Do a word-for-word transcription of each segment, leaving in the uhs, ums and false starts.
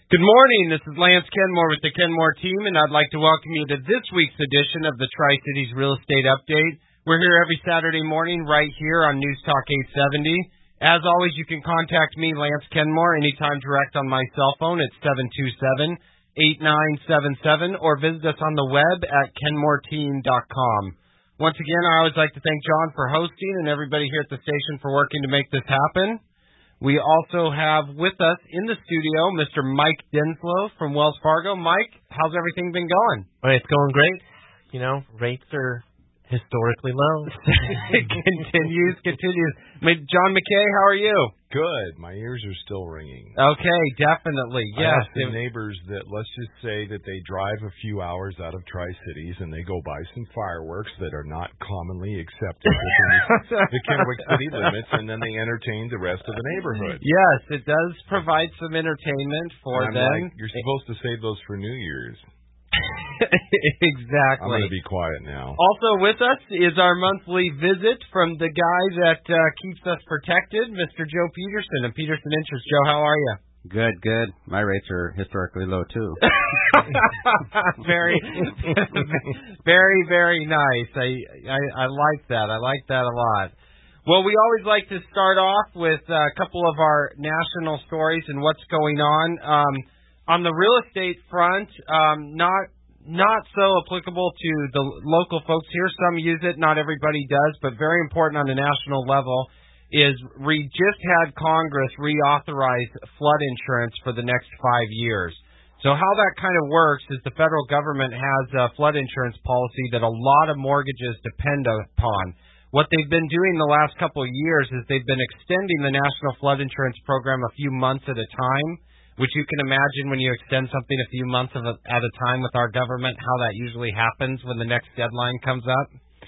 Good morning. This is Lance Kenmore with the Kenmore team, and I'd like to welcome you to this week's edition of the Tri-Cities Real Estate Update. We're here every Saturday morning right here on News Talk eight seventy. As always, you can contact me, Lance Kenmore, anytime direct on my cell phone at seven two seven, eight nine seven seven, or visit us on the web at kenmore team dot com. Once again, I always like to thank John for hosting and everybody here at the station for working to make this happen. We also have with us in the studio Mister Mike Denslow from Wells Fargo. Mike, how's everything been going? Well, it's going great. You know, rates are historically low. It continues, continues. John McKay, how are you? Good. My ears are still ringing. Okay, definitely. Yes. I asked the neighbors that, let's just say that they drive a few hours out of Tri-Cities and they go buy some fireworks that are not commonly accepted within the Kennewick city limits, and then they entertain the rest of the neighborhood. Yes, it does provide some entertainment for and I'm them. Like, you're supposed to save those for New Year's. Exactly. I'm going to be quiet now. Also with us is our monthly visit from the guy that uh, keeps us protected, Mister Joe Peterson of Peterson Interest. Joe, how are you? Good, good. My rates are historically low, too. very, very, very nice. I, I, I like that. I like that a lot. Well, we always like to start off with a couple of our national stories and what's going on. Um, On the real estate front, um, not not so applicable to the local folks here. Some use it, not everybody does, but very important on the national level is we just had Congress reauthorize flood insurance for the next five years. So how that kind of works is the federal government has a flood insurance policy that a lot of mortgages depend upon. What they've been doing the last couple of years is they've been extending the National Flood Insurance Program a few months at a time, which you can imagine when you extend something a few months of a, at a time with our government, how that usually happens when the next deadline comes up.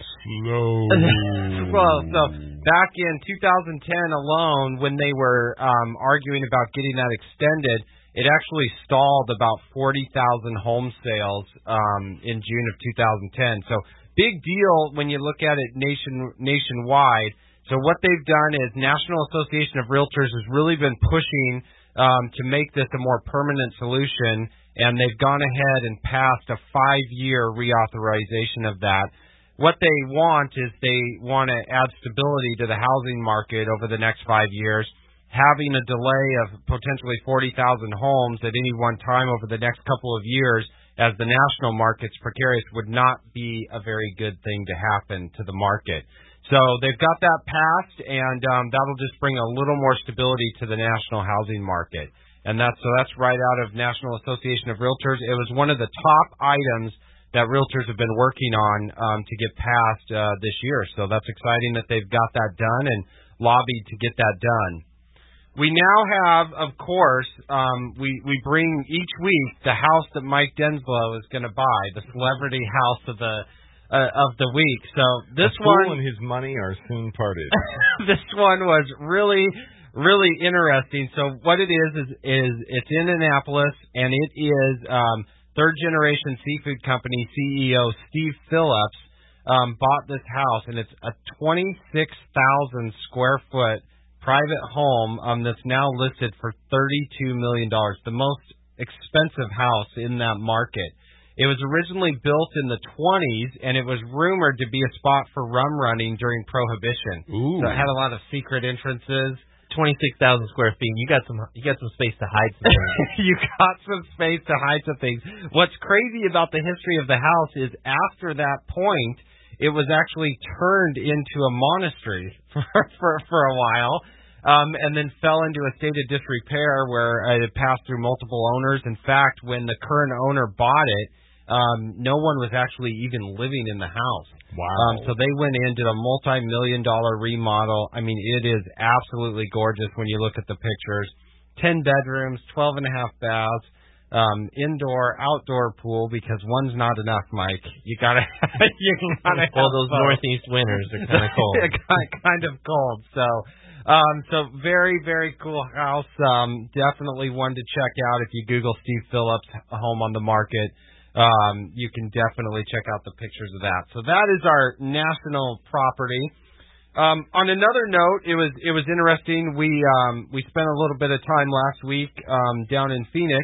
Slow. Well, so back in two thousand ten alone, when they were um, arguing about getting that extended, it actually stalled about forty thousand home sales um, in June of two thousand ten. So big deal when you look at it nation nationwide. So what they've done is National Association of Realtors has really been pushing Um, to make this a more permanent solution, and they've gone ahead and passed a five-year reauthorization of that. What they want is they want to add stability to the housing market over the next five years. Having a delay of potentially forty thousand homes at any one time over the next couple of years as the national market's precarious would not be a very good thing to happen to the market. So they've got that passed, and um, that'll just bring a little more stability to the national housing market. And that's so that's right out of National Association of Realtors. It was one of the top items that realtors have been working on um, to get passed uh, this year. So that's exciting that they've got that done and lobbied to get that done. We now have, of course, um, we, we bring each week the house that Mike Denslow is going to buy, the celebrity house of the Uh, of the week. So this a fool one and his money are soon parted. This one was really, really interesting. So what it is is is it's in Annapolis, and it is um, third generation seafood company C E O Steve Phillips um, bought this house, and it's a twenty-six thousand square foot private home um, that's now listed for thirty-two million dollars, the most expensive house in that market. It was originally built in the twenties, and it was rumored to be a spot for rum running during Prohibition. Ooh. So it had a lot of secret entrances. Twenty-six thousand square feet. You got some. You got some space to hide some things. You got some space to hide some things. What's crazy about the history of the house is after that point, it was actually turned into a monastery for for, for a while. Um, and then fell into a state of disrepair where it passed through multiple owners. In fact, when the current owner bought it, um, no one was actually even living in the house. Wow. Um, so they went in, did a multi-million dollar remodel. I mean, it is absolutely gorgeous when you look at the pictures. Ten bedrooms, twelve and a half baths, um, indoor, outdoor pool, because one's not enough, Mike. You gotta, you gotta Well, those both. northeast winters are kind of cold. Kind of cold, so... Um, so very, very cool house. Um, definitely one to check out if you Google Steve Phillips home on the market. Um, you can definitely check out the pictures of that. So that is our national property. Um, on another note, it was it was interesting. We um, we spent a little bit of time last week um, down in Phoenix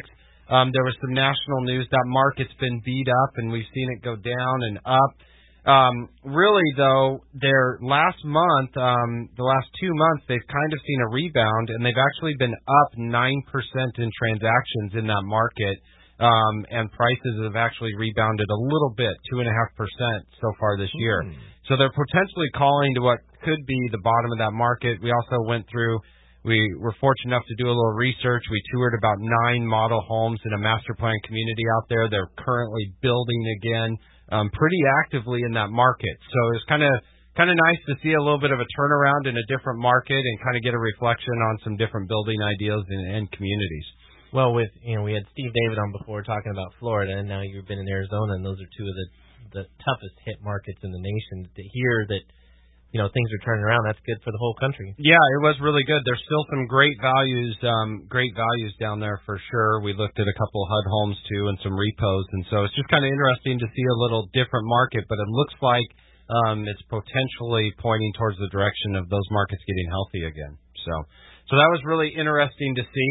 Um, there was some national news that market's been beat up, and we've seen it go down and up. Um, really, though, their last month, um, the last two months, they've kind of seen a rebound, and they've actually been up nine percent in transactions in that market, um, and prices have actually rebounded a little bit, two point five percent so far this year. Mm. So they're potentially calling to what could be the bottom of that market. We also went through, we were fortunate enough to do a little research. We toured about nine model homes in a master plan community out there. They're currently building again. Um, pretty actively in that market. So it's kind of kind of nice to see a little bit of a turnaround in a different market and kind of get a reflection on some different building ideas and, and communities. Well, with you know, we had Steve David on before talking about Florida, and now you've been in Arizona, and those are two of the the toughest hit markets in the nation. To hear that, you know, things are turning around, that's good for the whole country. Yeah, it was really good. There's still some great values, um, great values down there for sure. We looked at a couple H U D homes too and some repos, and so it's just kind of interesting to see a little different market. But it looks like um, it's potentially pointing towards the direction of those markets getting healthy again. So, so that was really interesting to see.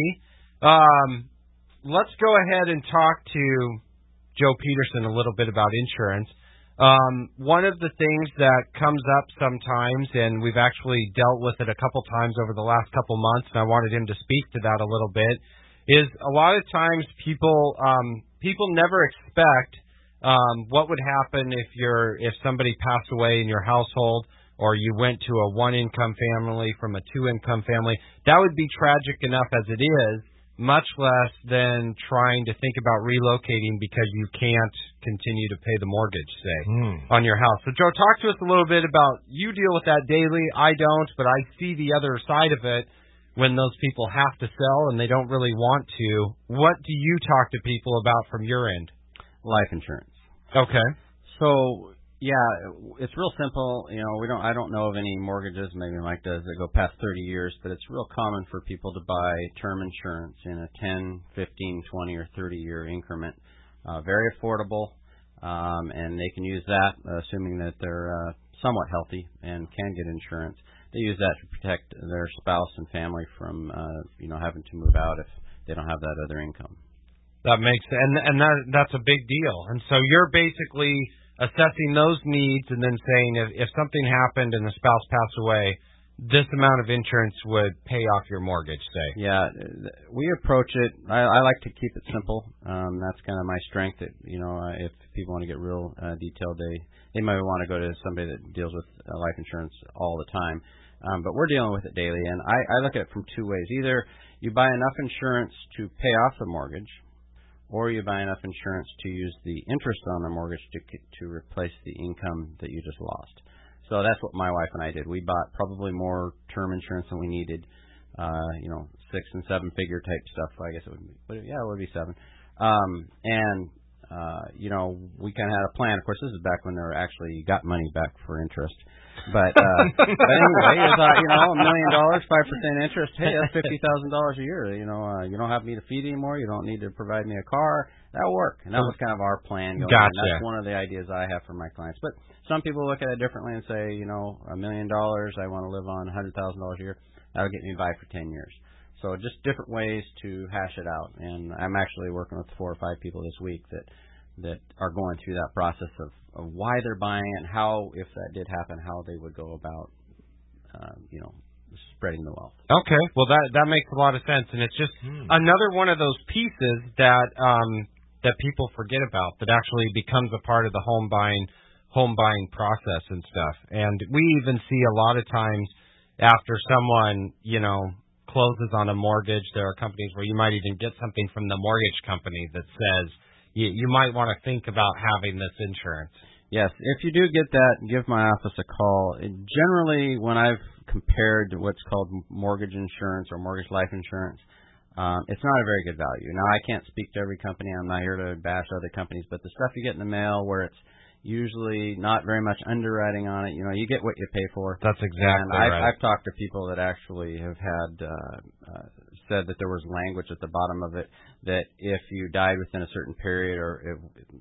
Um, let's go ahead and talk to Joe Peterson a little bit about insurance. Um, one of the things that comes up sometimes, and we've actually dealt with it a couple times over the last couple months, and I wanted him to speak to that a little bit, is a lot of times people um, people never expect um, what would happen if you're if somebody passed away in your household, or you went to a one-income family from a two-income family. That would be tragic enough as it is, much less than trying to think about relocating because you can't continue to pay the mortgage, say, mm. on your house. So, Joe, talk to us a little bit about, you deal with that daily. I don't, but I see the other side of it when those people have to sell and they don't really want to. What do you talk to people about from your end? Life insurance. Okay. So, yeah, it's real simple. You know, we don't. I don't know of any mortgages, maybe Mike does, that go past thirty years, but it's real common for people to buy term insurance in a ten, fifteen, twenty, or thirty-year increment. Uh, very affordable, um, and they can use that, uh, assuming that they're uh, somewhat healthy and can get insurance. They use that to protect their spouse and family from, uh, you know, having to move out if they don't have that other income. That makes and and that that's a big deal. And so you're basically assessing those needs and then saying if, if something happened and the spouse passed away, this amount of insurance would pay off your mortgage, say. Yeah, we approach it. I, I like to keep it simple. Um, that's kind of my strength. That, you know, uh, if people want to get real uh, detailed, they they might want to go to somebody that deals with uh, life insurance all the time. Um, but we're dealing with it daily, and I, I look at it from two ways. Either you buy enough insurance to pay off the mortgage, or you buy enough insurance to use the interest on the mortgage to to replace the income that you just lost. So that's what my wife and I did. We bought probably more term insurance than we needed, uh, you know, six and seven figure type stuff. I guess it would be, but yeah, it would be seven. Um, and uh, you know, we kind of had a plan. Of course, this is back when they were actually got money back for interest. But, uh, but anyway, you thought, you know, a million dollars, five percent interest. Hey, that's fifty thousand dollars a year. You know, uh, you don't have me to feed anymore. You don't need to provide me a car. That'll work. And that was kind of our plan going gotcha. on. That's one of the ideas I have for my clients. But some people look at it differently and say, you know, a million dollars, I want to live on a hundred thousand dollars a year. That'll get me by for ten years. So just different ways to hash it out. And I'm actually working with four or five people this week that that are going through that process of, of why they're buying it and how, if that did happen, how they would go about, uh, you know, spreading the wealth. Okay, well that that makes a lot of sense, and it's just hmm. another one of those pieces that um, that people forget about that actually becomes a part of the home buying home buying process and stuff. And we even see a lot of times after someone, you know, closes on a mortgage, there are companies where you might even get something from the mortgage company that says, You, you might want to think about having this insurance. Yes, if you do get that, give my office a call. It, generally, when I've compared to what's called mortgage insurance or mortgage life insurance, um, it's not a very good value. Now, I can't speak to every company. I'm not here to bash other companies, but the stuff you get in the mail where it's usually not very much underwriting on it, you know, you get what you pay for. That's exactly and I've, right. I've talked to people that actually have had uh, uh, said that there was language at the bottom of it that if you died within a certain period or if,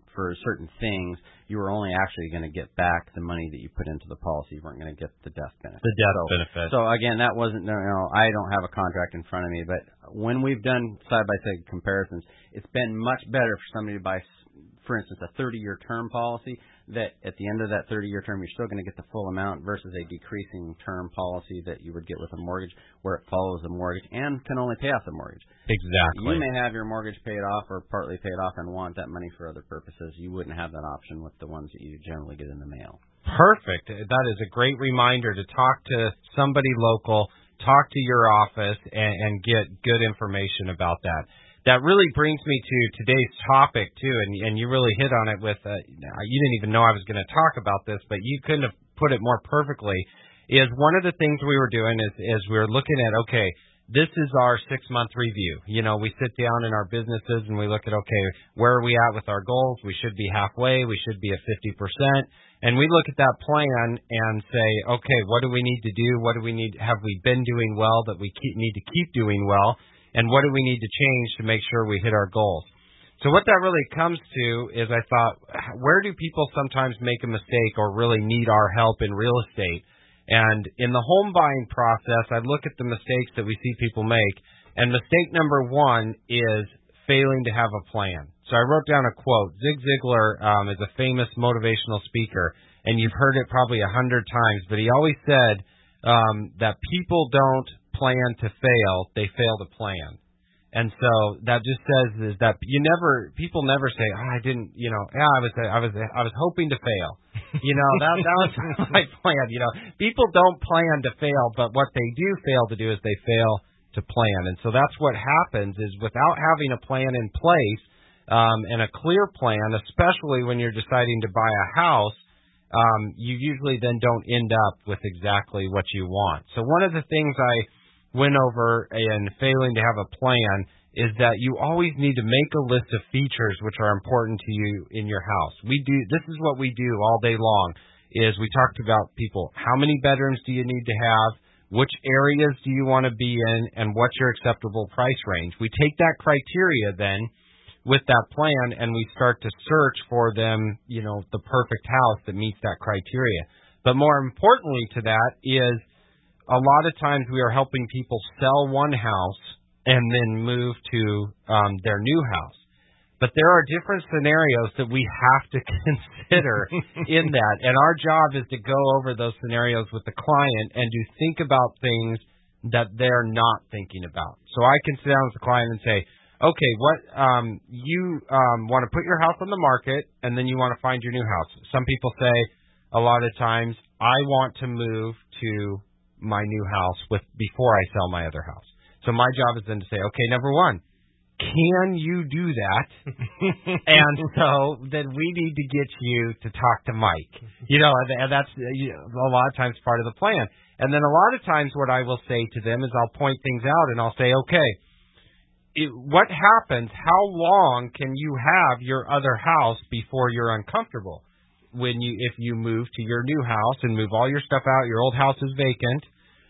for certain things, you were only actually going to get back the money that you put into the policy. You weren't going to get the death benefit. The death so, benefit. So again, that wasn't. You know, I don't have a contract in front of me, but when we've done side by side comparisons, it's been much better for somebody to buy, for instance, a thirty-year term policy. That at the end of that thirty-year term, you're still going to get the full amount versus a decreasing term policy that you would get with a mortgage, where it follows the mortgage and can only pay off the mortgage. Exactly. You may have your mortgage paid off or partly paid off and want that money for other purposes. You wouldn't have that option with the ones that you generally get in the mail. Perfect. That is a great reminder to talk to somebody local, talk to your office, and, and get good information about that. That really brings me to today's topic, too, and, and you really hit on it with, uh, you didn't even know I was going to talk about this, but you couldn't have put it more perfectly, is one of the things we were doing is, is we were looking at, okay, this is our six-month review. You know, we sit down in our businesses and we look at, okay, where are we at with our goals? We should be halfway. We should be at fifty percent. And we look at that plan and say, okay, what do we need to do? What do we need? Have we been doing well that we keep, need to keep doing well? And what do we need to change to make sure we hit our goals? So what that really comes to is I thought, where do people sometimes make a mistake or really need our help in real estate? And in the home buying process, I look at the mistakes that we see people make. And mistake number one is failing to have a plan. So I wrote down a quote. Zig Ziglar um, is a famous motivational speaker, and you've heard it probably a hundred times, but he always said um, that people don't plan to fail, they fail to plan. And so that just says is that you never, people never say, oh, I didn't, you know, yeah, I was, I was, I was hoping to fail. You know, that, that was my plan. You know, people don't plan to fail, but what they do fail to do is they fail to plan. And so that's what happens is without having a plan in place um, and a clear plan, especially when you're deciding to buy a house, um, you usually then don't end up with exactly what you want. So one of the things I went over in failing to have a plan is that you always need to make a list of features which are important to you in your house. We do this is what we do all day long is we talked about people, how many bedrooms do you need to have, which areas do you want to be in, and what's your acceptable price range. We take that criteria then with that plan and we start to search for them, you know, the perfect house that meets that criteria. But more importantly to that is a lot of times we are helping people sell one house and then move to um, their new house. But there are different scenarios that we have to consider in that. And our job is to go over those scenarios with the client and to think about things that they're not thinking about. So I can sit down with the client and say, okay, what um, you um, want to put your house on the market and then you want to find your new house. Some people say a lot of times, I want to move to my new house with before I sell my other house. So my job is then to say, okay, number one, can you do that? And so then we need to get you to talk to Mike. You know, and that's you know, a lot of times part of the plan. And then a lot of times what I will say to them is I'll point things out and I'll say, okay, it, what happens, how long can you have your other house before you're uncomfortable? When you, if you move to your new house and move all your stuff out, your old house is vacant,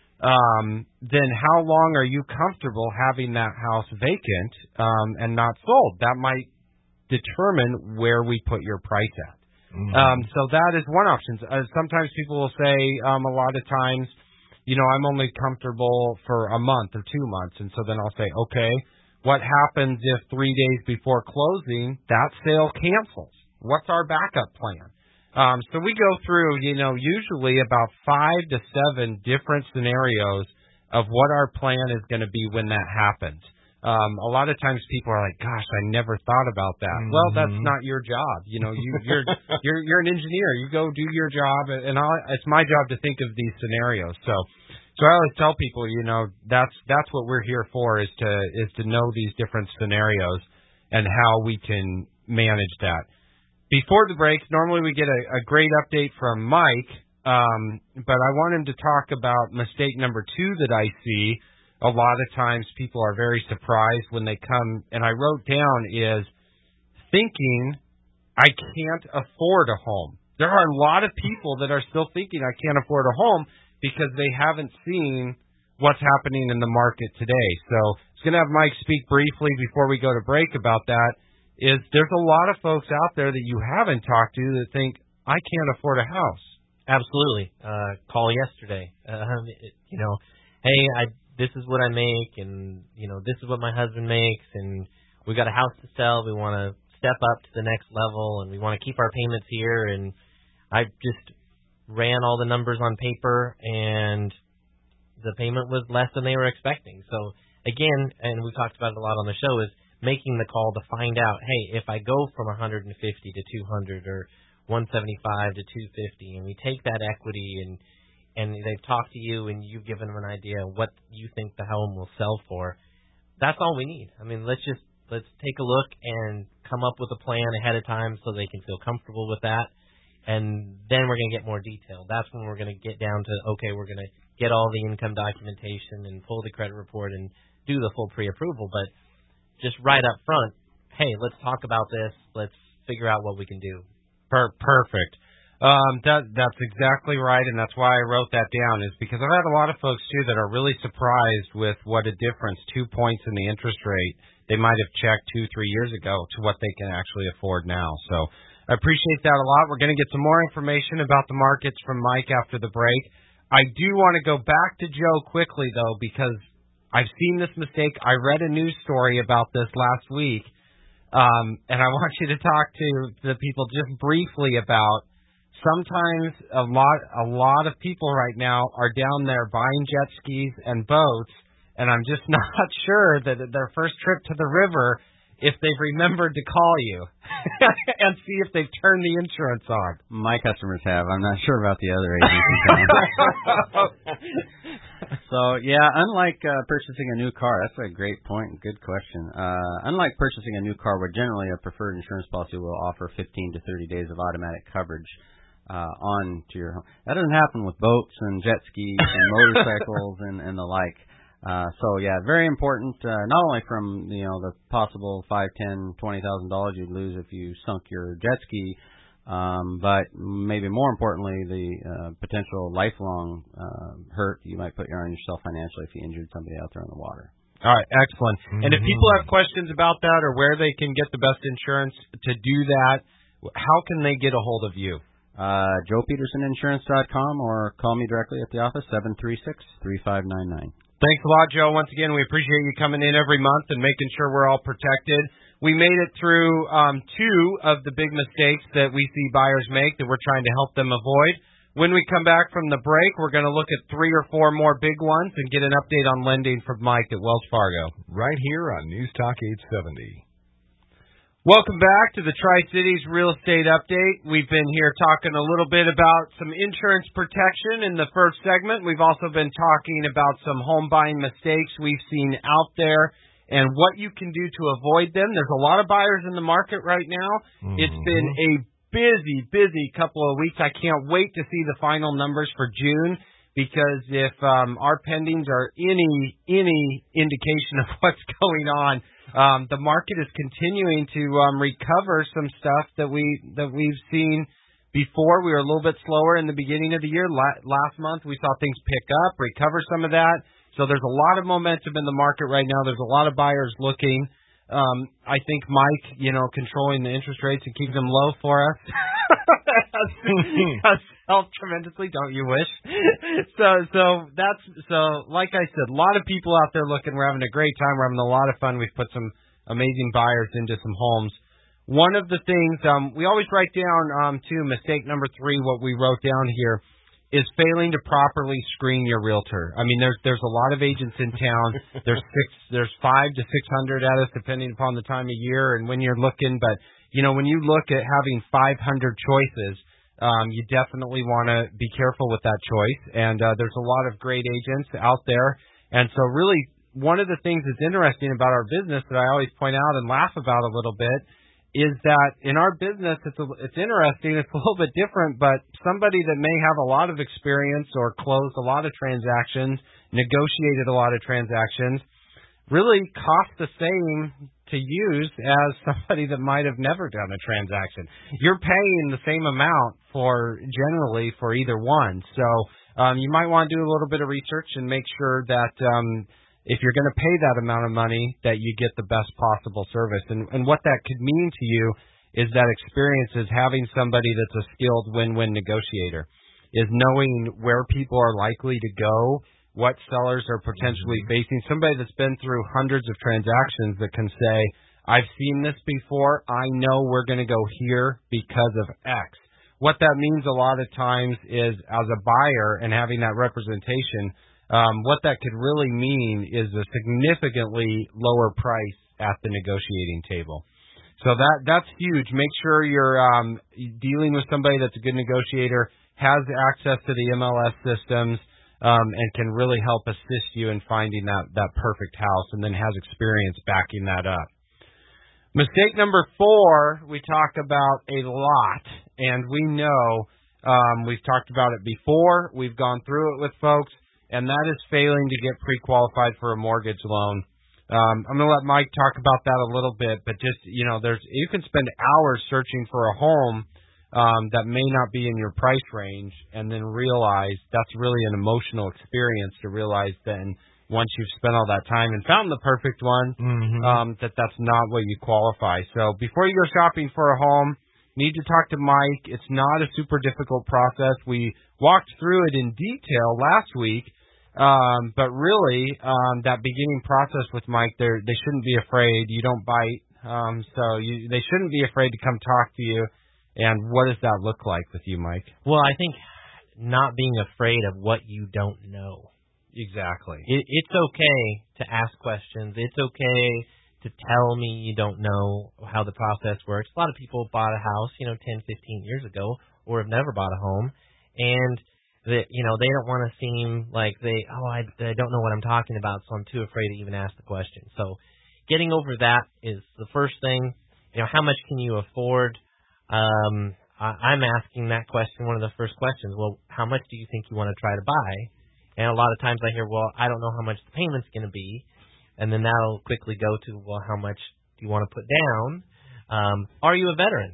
um, then how long are you comfortable having that house vacant um, and not sold? That might determine where we put your price at. Mm-hmm. Um, so that is one option. Uh, sometimes people will say um, a lot of times, you know, I'm only comfortable for a month or two months. And so then I'll say, okay, what happens if three days before closing that sale cancels? What's our backup plan? Um, so we go through, you know, usually about five to seven different scenarios of what our plan is going to be when that happens. Um, a lot of times people are like, "Gosh, I never thought about that." Mm-hmm. Well, that's not your job. You know, you, you're you're you're an engineer. You go do your job, and I'll, it's my job to think of these scenarios. So, so I always tell people, you know, that's that's what we're here for is to is to know these different scenarios and how we can manage that. Before the break, normally we get a, a great update from Mike, um, but I want him to talk about mistake number two that I see. A lot of times people are very surprised when they come, and I wrote down is thinking, I can't afford a home. There are a lot of people that are still thinking I can't afford a home because they haven't seen what's happening in the market today. So I was going to have Mike speak briefly before we go to break about that. is there's a lot of folks out there that you haven't talked to that think, I can't afford a house. Absolutely. Uh, call yesterday. Um, it, you know, hey, I this is what I make, and you know, this is what my husband makes, and we got a house to sell. We want to step up to the next level, and we want to keep our payments here. And I just ran all the numbers on paper, and the payment was less than they were expecting. So again, and we talked about it a lot on the show, is making the call to find out, hey, if I go from one hundred fifty to two hundred or one seventy-five to two fifty, and we take that equity and and they've talked to you and you've given them an idea of what you think the home will sell for, that's all we need. I mean, let's just let's take a look and come up with a plan ahead of time so they can feel comfortable with that, and then we're going to get more detail. That's when we're going to get down to, okay, we're going to get all the income documentation and pull the credit report and do the full pre-approval. But just right up front, hey, let's talk about this. Let's figure out what we can do. Per- perfect. Um, that that's exactly right, and that's why I wrote that down, is because I've had a lot of folks, too, that are really surprised with what a difference two points in the interest rate they might have checked two, three years ago to what they can actually afford now. So I appreciate that a lot. We're going to get some more information about the markets from Mike after the break. I do want to go back to Joe quickly, though, because I've seen this mistake. I read a news story about this last week, um, and I want you to talk to the people just briefly about sometimes a lot a lot of people right now are down there buying jet skis and boats, and I'm just not sure that their first trip to the river, if they've remembered to call you and see if they've turned the insurance on. My customers have. I'm not sure about the other agents. So, yeah, unlike uh, purchasing a new car, that's a great point. Good question. Uh, unlike purchasing a new car, where generally a preferred insurance policy will offer fifteen to thirty days of automatic coverage uh, on to your home. That doesn't happen with boats and jet skis and motorcycles and, and the like. Uh, so yeah, very important. Uh, not only from you know the possible five, ten, twenty thousand dollars you'd lose if you sunk your jet ski, um, but maybe more importantly, the uh, potential lifelong uh, hurt you might put on yourself financially if you injured somebody out there on the water. All right, excellent. Mm-hmm. And if people have questions about that or where they can get the best insurance to do that, how can they get a hold of you? Uh, Joe Peterson Insurance dot com, or call me directly at the office, seven three six, three five nine nine. Thanks a lot, Joe. Once again, we appreciate you coming in every month and making sure we're all protected. We made it through um, two of the big mistakes that we see buyers make that we're trying to help them avoid. When we come back from the break, we're going to look at three or four more big ones and get an update on lending from Mike at Wells Fargo. Right here on News Talk eight seventy. Welcome back to the Tri-Cities Real Estate Update. We've been here talking a little bit about some insurance protection in the first segment. We've also been talking about some home buying mistakes we've seen out there and what you can do to avoid them. There's a lot of buyers in the market right now. Mm-hmm. It's been a busy, busy couple of weeks. I can't wait to see the final numbers for June, because if um, our pendings are any any indication of what's going on, Um, the market is continuing to um, recover some stuff that we that we've seen before. We were a little bit slower in the beginning of the year. La- last month we saw things pick up, recover some of that. So there's a lot of momentum in the market right now. There's a lot of buyers looking. Um, I think Mike, you know, controlling the interest rates and keeping them low for us has helped tremendously. Don't you wish? so, so that's so. Like I said, a lot of people out there looking. We're having a great time. We're having a lot of fun. We've put some amazing buyers into some homes. One of the things um, we always write down um, too. Mistake number three. What we wrote down here is failing to properly screen your realtor. I mean, there's there's a lot of agents in town. There's six, there's five to six hundred at us, depending upon the time of year and when you're looking. But you know, when you look at having five hundred choices, um, you definitely want to be careful with that choice. And uh, there's a lot of great agents out there. And so, really, one of the things that's interesting about our business that I always point out and laugh about a little bit is that in our business, it's a, it's interesting. It's a little bit different, but somebody that may have a lot of experience or closed a lot of transactions, negotiated a lot of transactions, really costs the same to use as somebody that might have never done a transaction. You're paying the same amount for generally for either one. So um, you might want to do a little bit of research and make sure that um, if you're going to pay that amount of money, that you get the best possible service. And, and what that could mean to you is that experience is having somebody that's a skilled win-win negotiator, is knowing where people are likely to go, what sellers are potentially mm-hmm. facing, somebody that's been through hundreds of transactions that can say, I've seen this before, I know we're going to go here because of X. What that means a lot of times is, as a buyer and having that representation, Um, what that could really mean is a significantly lower price at the negotiating table. So that that's huge. Make sure you're um, dealing with somebody that's a good negotiator, has access to the M L S systems, um, and can really help assist you in finding that, that perfect house, and then has experience backing that up. Mistake number four, we talk about a lot, and we know um, we've talked about it before. We've gone through it with folks. And that is failing to get pre-qualified for a mortgage loan. Um, I'm going to let Mike talk about that a little bit, but just, you know, there's you can spend hours searching for a home um, that may not be in your price range, and then realize that's really an emotional experience to realize then once you've spent all that time and found the perfect one, mm-hmm. um, that that's not what you qualify. So before you go shopping for a home, need to talk to Mike. It's not a super difficult process. We walked through it in detail last week. Um, but really, um, that beginning process with Mike, they they shouldn't be afraid. You don't bite, um, so you, they shouldn't be afraid to come talk to you. And what does that look like with you, Mike? Well, I think not being afraid of what you don't know. Exactly. It, it's okay to ask questions. It's okay to tell me you don't know how the process works. A lot of people bought a house, you know, ten, fifteen years ago, or have never bought a home, and that, you know, they don't want to seem like they, oh, I, I don't know what I'm talking about, so I'm too afraid to even ask the question. So getting over that is the first thing. You know, how much can you afford? Um, I, I'm asking that question, one of the first questions. Well, how much do you think you want to try to buy? And a lot of times I hear, well, I don't know how much the payment's going to be. And then that'll quickly go to, well, how much do you want to put down? Um, are you a veteran?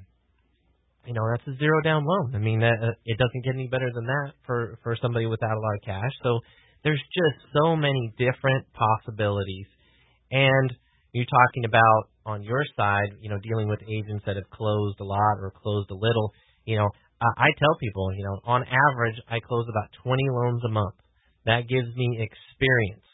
You know, that's a zero down loan. I mean, that, uh, it doesn't get any better than that for, for somebody without a lot of cash. So there's just so many different possibilities. And you're talking about on your side, you know, dealing with agents that have closed a lot or closed a little. You know, I, I tell people, you know, on average, I close about twenty loans a month. That gives me experience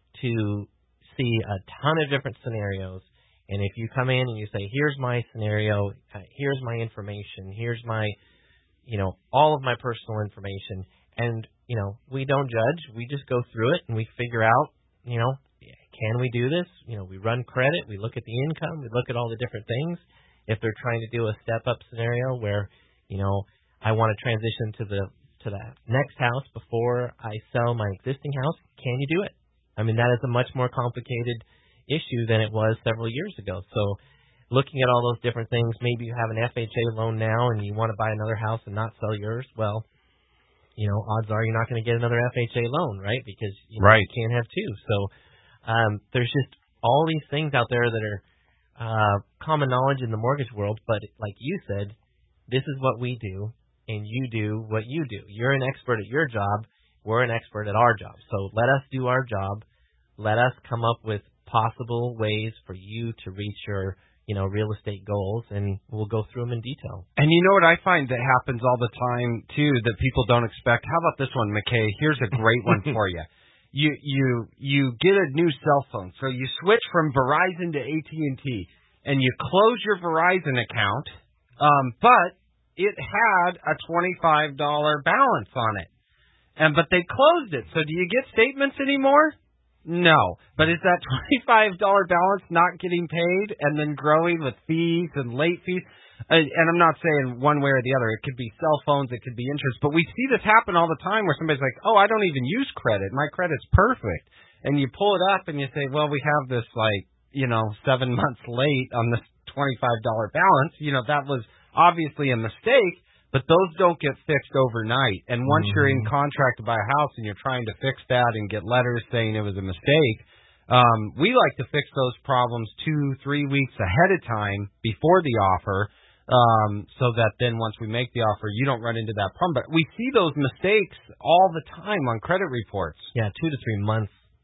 to see a ton of different scenarios. And if you come in and you say, here's my scenario, here's my information, here's my, you know, all of my personal information, and, you know, we don't judge. We just go through it and we figure out, you know, can we do this? You know, we run credit, we look at the income, we look at all the different things. If they're trying to do a step-up scenario where, you know, I want to transition to the to the next house before I sell my existing house, can you do it? I mean, that is a much more complicated issue than it was several years ago. So looking at all those different things, maybe you have an F H A loan now and you want to buy another house and not sell yours. Well, you know, odds are you're not going to get another F H A loan, right? Because you, know, right. you can't have two. So um, there's just all these things out there that are uh, common knowledge in the mortgage world. But like you said, this is what we do, and you do what you do. You're an expert at your job. We're an expert at our job. So let us do our job. Let us come up with possible ways for you to reach your, you know, real estate goals, and we'll go through them in detail. And you know what I find that happens all the time, too, that people don't expect? How about this one, McKay? Here's a great one for you. You you you get a new cell phone, so you switch from Verizon to A T and T, and you close your Verizon account, um, but it had a twenty-five dollars balance on it. And but they closed it, so do you get statements anymore? No. But is that twenty-five dollars balance not getting paid and then growing with fees and late fees? And I'm not saying one way or the other. It could be cell phones. It could be interest. But we see this happen all the time where somebody's like, oh, I don't even use credit. My credit's perfect. And you pull it up and you say, well, we have this, like, you know, seven months late on this twenty-five dollars balance. You know, that was obviously a mistake, but those don't get fixed overnight. And once mm-hmm. you're in contract to buy a house and you're trying to fix that and get letters saying it was a mistake, um, we like to fix those problems two, three weeks ahead of time before the offer. Um, so that then once we make the offer, you don't run into that problem. But we see those mistakes all the time on credit reports. Yeah, two to three months.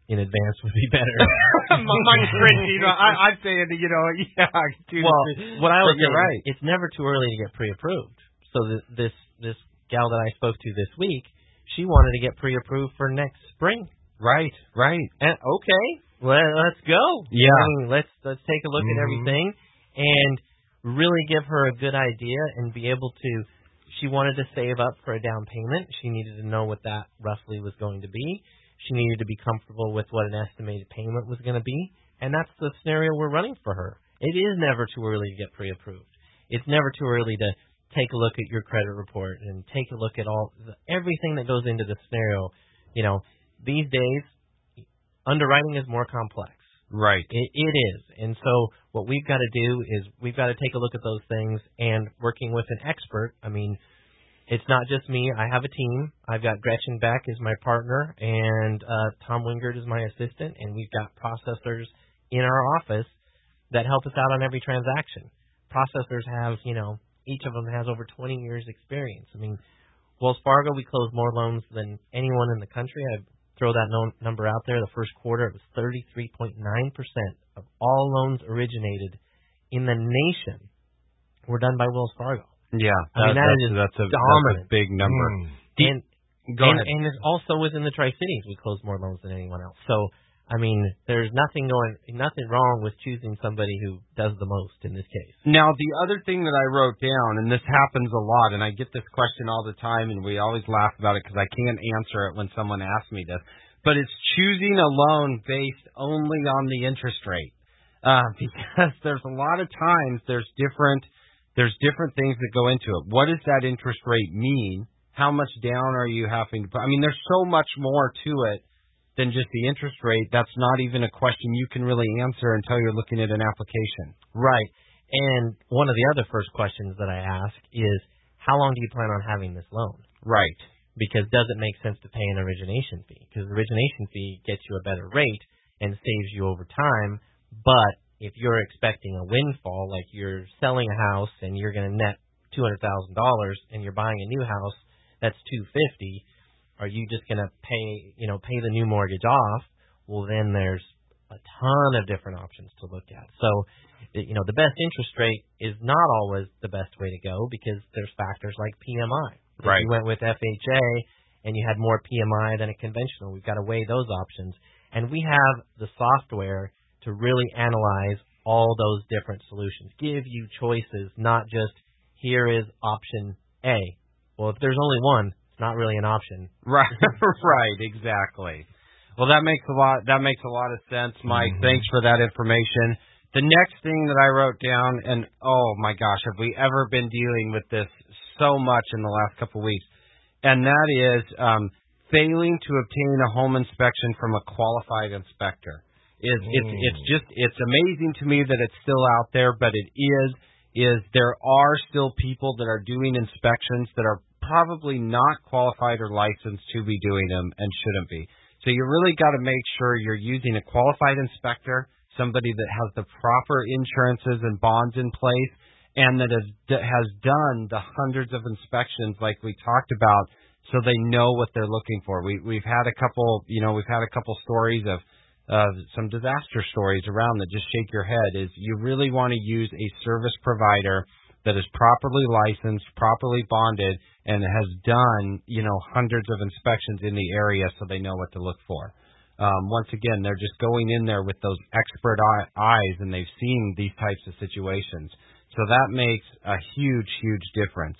in advance would be better. Mine's written, you know, I, I'm saying, you know, yeah. Two, well, what I was saying, right. It's never too early to get pre-approved. So the, this this gal that I spoke to this week, she wanted to get pre-approved for next spring. Right, right. And okay, well, let's go. Yeah. I mean, let's let's take a look mm-hmm. at everything and really give her a good idea and be able to. She wanted to save up for a down payment. She needed to know what that roughly was going to be. She needed to be comfortable with what an estimated payment was going to be, and that's the scenario we're running for her. It is never too early to get pre-approved. It's never too early to take a look at your credit report and take a look at all the, everything that goes into the scenario. You know, these days, underwriting is more complex. Right. It, it is. And so what we've got to do is we've got to take a look at those things, and working with an expert, I mean, it's not just me. I have a team. I've got Gretchen Beck as my partner, and uh, Tom Wingard is my assistant, and we've got processors in our office that help us out on every transaction. Processors have, you know, each of them has over twenty years experience. I mean, Wells Fargo, we close more loans than anyone in the country. I throw that no, number out there. The first quarter, it was thirty-three point nine percent of all loans originated in the nation were done by Wells Fargo. Yeah, I mean, that that's, is that's, a, dominant. that's a big number. Mm. And, Go and, ahead. and it's also within the Tri-Cities, we close more loans than anyone else. So, I mean, there's nothing going, nothing wrong with choosing somebody who does the most in this case. Now, the other thing that I wrote down, and this happens a lot, and I get this question all the time, and we always laugh about it because I can't answer it when someone asks me this, but it's choosing a loan based only on the interest rate. Uh, because there's a lot of times there's different there's different things that go into it. What does that interest rate mean? How much down are you having to put? I mean, there's so much more to it than just the interest rate. That's not even a question you can really answer until you're looking at an application. Right. And one of the other first questions that I ask is, how long do you plan on having this loan? Right. Because does it make sense to pay an origination fee? Because the origination fee gets you a better rate and saves you over time, but if you're expecting a windfall, like you're selling a house and you're going to net two hundred thousand dollars and you're buying a new house that's two hundred fifty dollars, are you just going to pay, you know, pay the new mortgage off? Well, then there's a ton of different options to look at. So, you know, the best interest rate is not always the best way to go because there's factors like P M I. Right. If you went with F H A and you had more P M I than a conventional, we've got to weigh those options. And we have the software to really analyze all those different solutions, give you choices, not just here is option A. Well, if there's only one, it's not really an option. Right, right, exactly. Well, that makes a lot. That makes a lot of sense, Mike. Mm-hmm. Thanks for that information. The next thing that I wrote down, and oh my gosh, have we ever been dealing with this so much in the last couple of weeks? And that is um, failing to obtain a home inspection from a qualified inspector. Is mm. it's it's just it's amazing to me that it's still out there, but it is is there are still people that are doing inspections that are probably not qualified or licensed to be doing them and shouldn't be. So you really got to make sure you're using a qualified inspector, somebody that has the proper insurances and bonds in place, and that has, that has done the hundreds of inspections like we talked about, so they know what they're looking for. We we've had a couple, you know, we've had a couple stories of. Uh, some disaster stories around that just shake your head. Is you really want to use a service provider that is properly licensed, properly bonded, and has done, you know, hundreds of inspections in the area so they know what to look for. Um, once again, they're just going in there with those expert eye, eyes, and they've seen these types of situations. So that makes a huge, huge difference.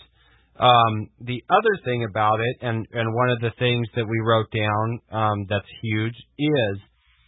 Um, the other thing about it, and, and one of the things that we wrote down um, that's huge is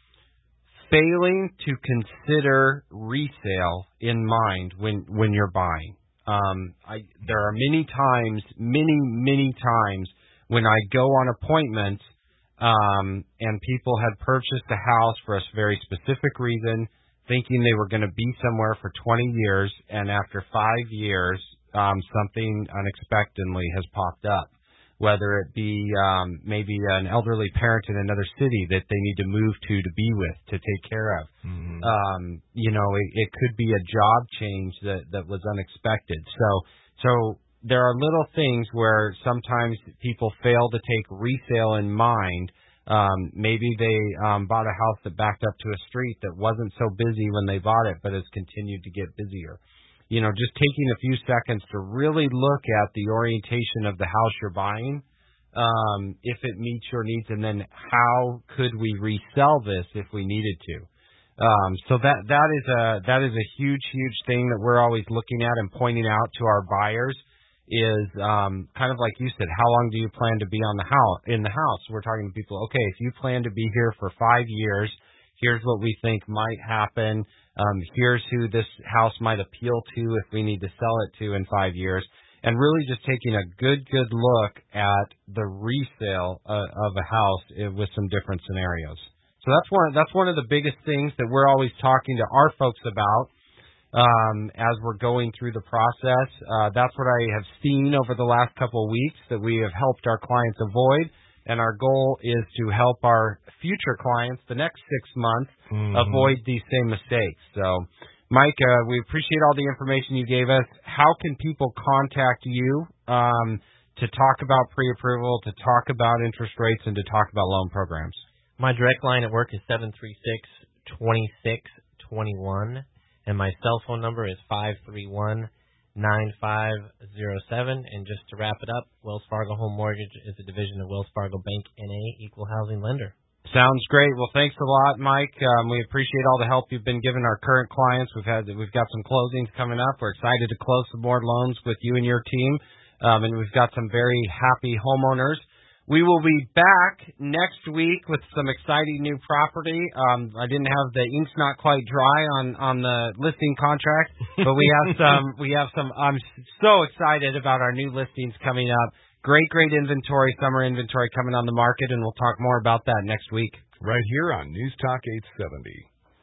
failing to consider resale in mind when when you're buying. Um, I, there are many times, many, many times when I go on appointments um, and people had purchased a house for a very specific reason, thinking they were going to be somewhere for twenty years, and after five years, um, something unexpectedly has popped up. Whether it be um, maybe an elderly parent in another city that they need to move to to be with, to take care of. Mm-hmm. Um, you know, it, it could be a job change that, that was unexpected. So, so there are little things where sometimes people fail to take resale in mind Um, maybe they um, bought a house that backed up to a street that wasn't so busy when they bought it, but has continued to get busier. You know, just taking a few seconds to really look at the orientation of the house you're buying, um, if it meets your needs, and then how could we resell this if we needed to. Um, so that that is a that is a huge, huge thing that we're always looking at and pointing out to our buyers is um, kind of like you said, how long do you plan to be on the house in the house? We're talking to people, okay, if you plan to be here for five years, here's what we think might happen. Um, here's who this house might appeal to if we need to sell it to in five years. And really just taking a good, good look at the resale uh, of a house with some different scenarios. So that's one that's one of the biggest things that we're always talking to our folks about um, as we're going through the process. Uh, that's what I have seen over the last couple of weeks that we have helped our clients avoid. And our goal is to help our future clients the next six months mm-hmm. avoid these same mistakes. So, Mike, uh, we appreciate all the information you gave us. How can people contact you um, to talk about pre-approval, to talk about interest rates, and to talk about loan programs? My direct line at work is seven three six, two six two one, and my cell phone number is five three one, nine five zero seven. And just to wrap it up, Wells Fargo Home Mortgage is a division of Wells Fargo Bank N A, equal housing lender. Sounds great. Well, thanks a lot, Mike. Um, we appreciate all the help you've been giving our current clients. We've had we've got some closings coming up. We're excited to close some more loans with you and your team, um, and we've got some very happy homeowners. We will be back next week with some exciting new property. Um, I didn't have the ink's not quite dry on, on the listing contract, but we have some. We have some. I'm so excited about our new listings coming up. Great, great inventory, summer inventory coming on the market, and we'll talk more about that next week. Right here on News Talk eight seventy.